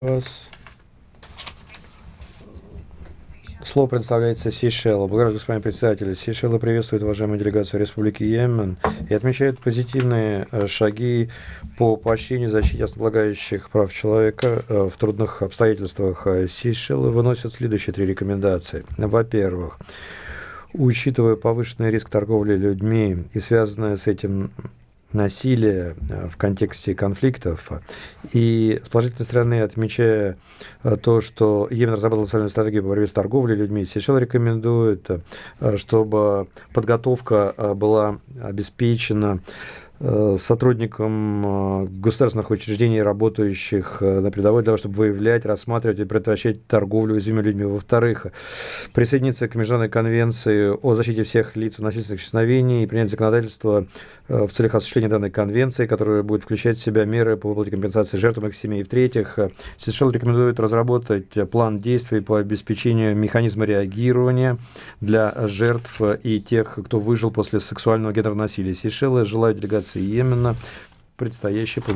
Вас. Слово предоставляется Сейшелу. Благодарю, господин председатель. Сейшелы приветствует уважаемую делегацию Республики Йемен и отмечает позитивные шаги по поощрению и защите основополагающих прав человека в трудных обстоятельствах. Сейшелы выносят следующие три рекомендации. Во-первых, учитывая повышенный риск торговли людьми и связанное с этим насилие в контексте конфликтов, и с положительной стороны, отмечая то, что Йемен разработал национальную стратегию по борьбе с торговлей людьми, Сейшелы рекомендуют, чтобы подготовка была обеспечена сотрудникам государственных учреждений, работающих на передовой, для того, чтобы выявлять, рассматривать и предотвращать торговлю уязвимыми людьми. Во-вторых, присоединиться к Международной конвенции о защите всех лиц от насильственных исчезновений и принять законодательство в целях осуществления данной конвенции, которая будет включать в себя меры по выплате компенсации жертвам их семей. И в-третьих, Сейшелы рекомендуют разработать план действий по обеспечению механизма реагирования для жертв и тех, кто выжил после сексуального гендерного насилия. Сейшелы желают делегации Йемена предстоящей